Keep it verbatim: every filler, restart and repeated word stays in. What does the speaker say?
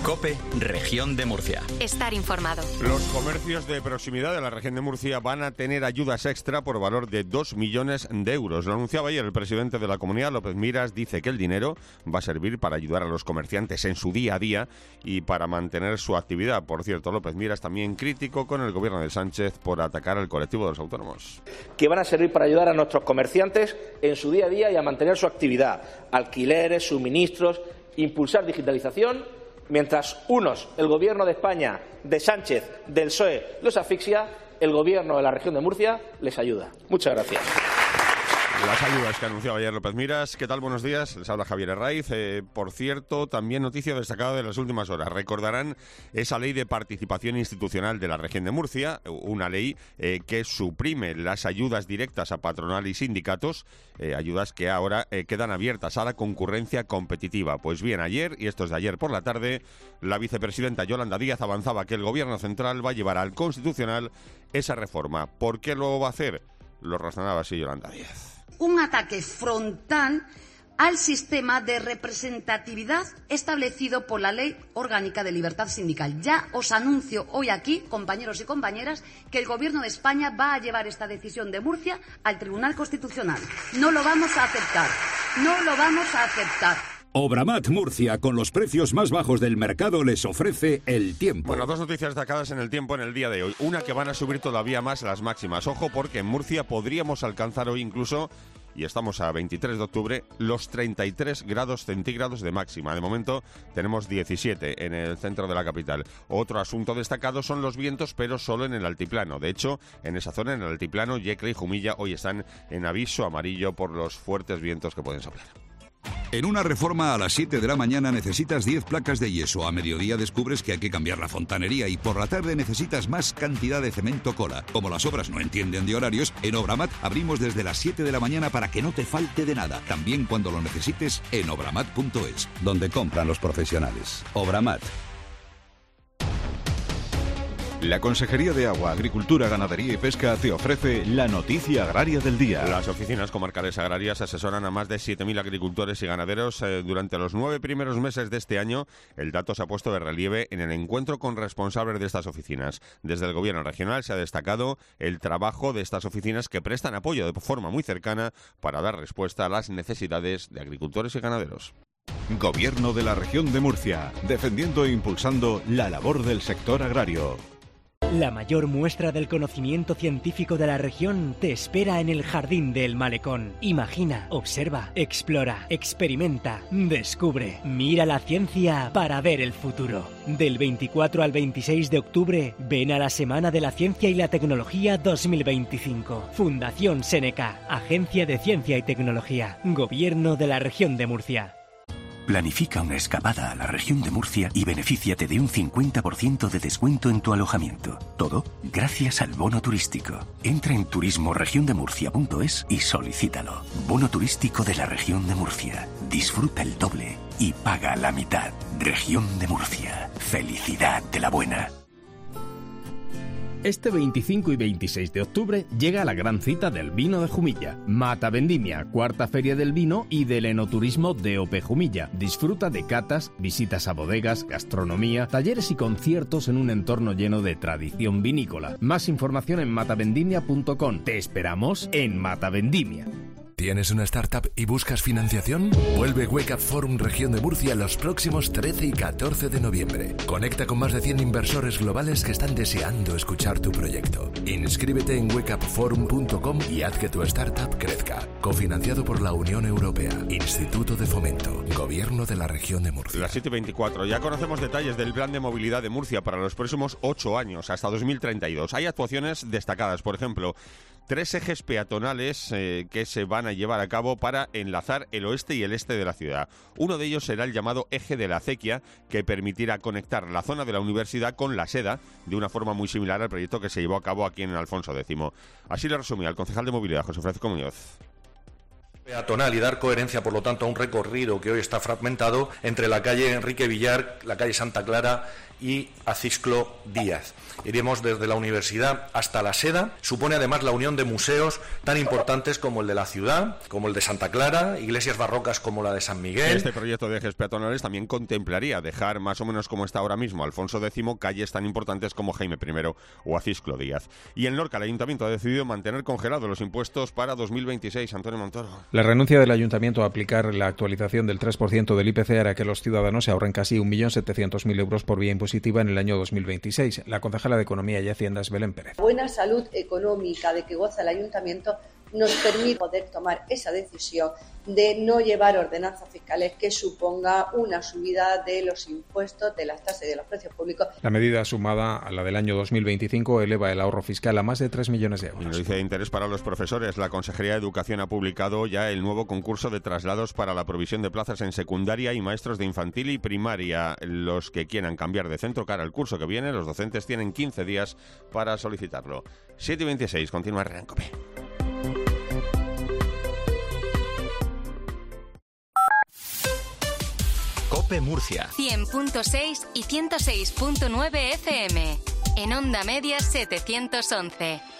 COPE, Región de Murcia. Estar informado. Los comercios de proximidad de la región de Murcia van a tener ayudas extra por valor de dos millones de euros. Lo anunciaba ayer el presidente de la comunidad, López Miras. Dice que el dinero va a servir para ayudar a los comerciantes en su día a día y para mantener su actividad. Por cierto, López Miras también crítico con el gobierno de Sánchez por atacar al colectivo de los autónomos. Que van a servir para ayudar a nuestros comerciantes en su día a día y a mantener su actividad. Alquileres, suministros, impulsar digitalización. Mientras unos, el Gobierno de España, de Sánchez, del P S O E, los asfixia, el Gobierno de la región de Murcia les ayuda. Muchas gracias. Las ayudas que anunciaba ayer López Miras. ¿Qué tal? Buenos días. Les habla Javier Herraiz. Eh, por cierto, también noticia destacada de las últimas horas. Recordarán esa ley de participación institucional de la región de Murcia, una ley eh, que suprime las ayudas directas a patronal y sindicatos, eh, ayudas que ahora eh, quedan abiertas a la concurrencia competitiva. Pues bien, ayer, y esto es de ayer por la tarde, la vicepresidenta Yolanda Díaz avanzaba que el Gobierno central va a llevar al Constitucional esa reforma. ¿Por qué lo va a hacer? Lo razonaba así Yolanda Díaz. Un ataque frontal al sistema de representatividad establecido por la Ley Orgánica de Libertad Sindical. Ya os anuncio hoy aquí, compañeros y compañeras, que el Gobierno de España va a llevar esta decisión de Murcia al Tribunal Constitucional. No lo vamos a aceptar. No lo vamos a aceptar. Obramat Murcia, con los precios más bajos del mercado, les ofrece el tiempo. Bueno, dos noticias destacadas en el tiempo en el día de hoy. Una, que van a subir todavía más las máximas. Ojo, porque en Murcia podríamos alcanzar hoy incluso, y estamos a veintitrés de octubre, los treinta y tres grados centígrados de máxima. De momento tenemos diecisiete en el centro de la capital. Otro asunto destacado son los vientos, pero solo en el altiplano. De hecho, en esa zona, en el altiplano, Yecla y Jumilla, hoy están en aviso amarillo por los fuertes vientos que pueden soplar. En una reforma a las siete de la mañana necesitas diez placas de yeso, a mediodía descubres que hay que cambiar la fontanería y por la tarde necesitas más cantidad de cemento cola. Como las obras no entienden de horarios, en Obramat abrimos desde las siete de la mañana para que no te falte de nada. También cuando lo necesites en obramat punto es, donde compran los profesionales. Obramat. La Consejería de Agua, Agricultura, Ganadería y Pesca te ofrece la noticia agraria del día. Las oficinas comarcales agrarias asesoran a más de siete mil agricultores y ganaderos eh, durante los nueve primeros meses de este año. El dato se ha puesto de relieve en el encuentro con responsables de estas oficinas. Desde el Gobierno regional se ha destacado el trabajo de estas oficinas que prestan apoyo de forma muy cercana para dar respuesta a las necesidades de agricultores y ganaderos. Gobierno de la región de Murcia, defendiendo e impulsando la labor del sector agrario. La mayor muestra del conocimiento científico de la región te espera en el Jardín del Malecón. Imagina, observa, explora, experimenta, descubre. Mira la ciencia para ver el futuro. Del veinticuatro al veintiséis de octubre, ven a la Semana de la Ciencia y la Tecnología dos mil veinticinco. Fundación Seneca, Agencia de Ciencia y Tecnología, Gobierno de la región de Murcia. Planifica una escapada a la región de Murcia y benefíciate de un cincuenta por ciento de descuento en tu alojamiento. Todo gracias al bono turístico. Entra en turismo región de murcia punto es y solicítalo. Bono turístico de la región de Murcia. Disfruta el doble y paga la mitad. Región de Murcia. Felicidad de la buena. Este veinticinco y veintiséis de octubre llega la gran cita del vino de Jumilla. Mata Vendimia, cuarta feria del vino y del enoturismo de O P Jumilla. Disfruta de catas, visitas a bodegas, gastronomía, talleres y conciertos en un entorno lleno de tradición vinícola. Más información en mata vendimia punto com. Te esperamos en Mata Vendimia. ¿Tienes una startup y buscas financiación? Vuelve Wake Up Forum Región de Murcia los próximos trece y catorce de noviembre. Conecta con más de cien inversores globales que están deseando escuchar tu proyecto. Inscríbete en wake up forum punto com y haz que tu startup crezca. Cofinanciado por la Unión Europea, Instituto de Fomento, Gobierno de la Región de Murcia. Las siete y veinticuatro. Ya conocemos detalles del plan de movilidad de Murcia para los próximos ocho años, hasta dos mil treinta y dos. Hay actuaciones destacadas, por ejemplo, tres ejes peatonales eh, que se van a llevar a cabo para enlazar el oeste y el este de la ciudad. Uno de ellos será el llamado eje de la acequia, que permitirá conectar la zona de la universidad con la Seda, de una forma muy similar al proyecto que se llevó a cabo aquí en Alfonso X. Así lo resumía el concejal de movilidad, José Francisco Muñoz. Peatonal y dar coherencia, por lo tanto, a un recorrido que hoy está fragmentado entre la calle Enrique Villar, la calle Santa Clara y Acisclo Díaz. Iremos desde la universidad hasta la Seda. Supone además la unión de museos tan importantes como el de la ciudad, como el de Santa Clara, iglesias barrocas como la de San Miguel. Este proyecto de ejes peatonales también contemplaría dejar más o menos como está ahora mismo Alfonso décimo calles tan importantes como Jaime primero o Acisclo Díaz. Y en Lorca el Ayuntamiento ha decidido mantener congelados los impuestos para dos mil veintiséis. Antonio Montoro. La renuncia del Ayuntamiento a aplicar la actualización del tres por ciento del I P C hará que los ciudadanos se ahorren casi un millón setecientos mil euros por vía impositiva en el año dos mil veintiséis. La concejala de Economía y Hacienda es Belén Pérez. La buena salud económica de que goza el Ayuntamiento nos permite poder tomar esa decisión de no llevar ordenanzas fiscales que suponga una subida de los impuestos, de las tasas y de los precios públicos. La medida sumada a la del año dos mil veinticinco eleva el ahorro fiscal a más de tres millones de euros. Índice de interés para los profesores. La Consejería de Educación ha publicado ya el nuevo concurso de traslados para la provisión de plazas en secundaria y maestros de infantil y primaria. Los que quieran cambiar de centro cara al curso que viene, los docentes tienen quince días para solicitarlo. siete y veintiséis, continúa Herrera Cope. Cope Murcia. cien punto seis y ciento seis punto nueve F M. En onda media setecientos once.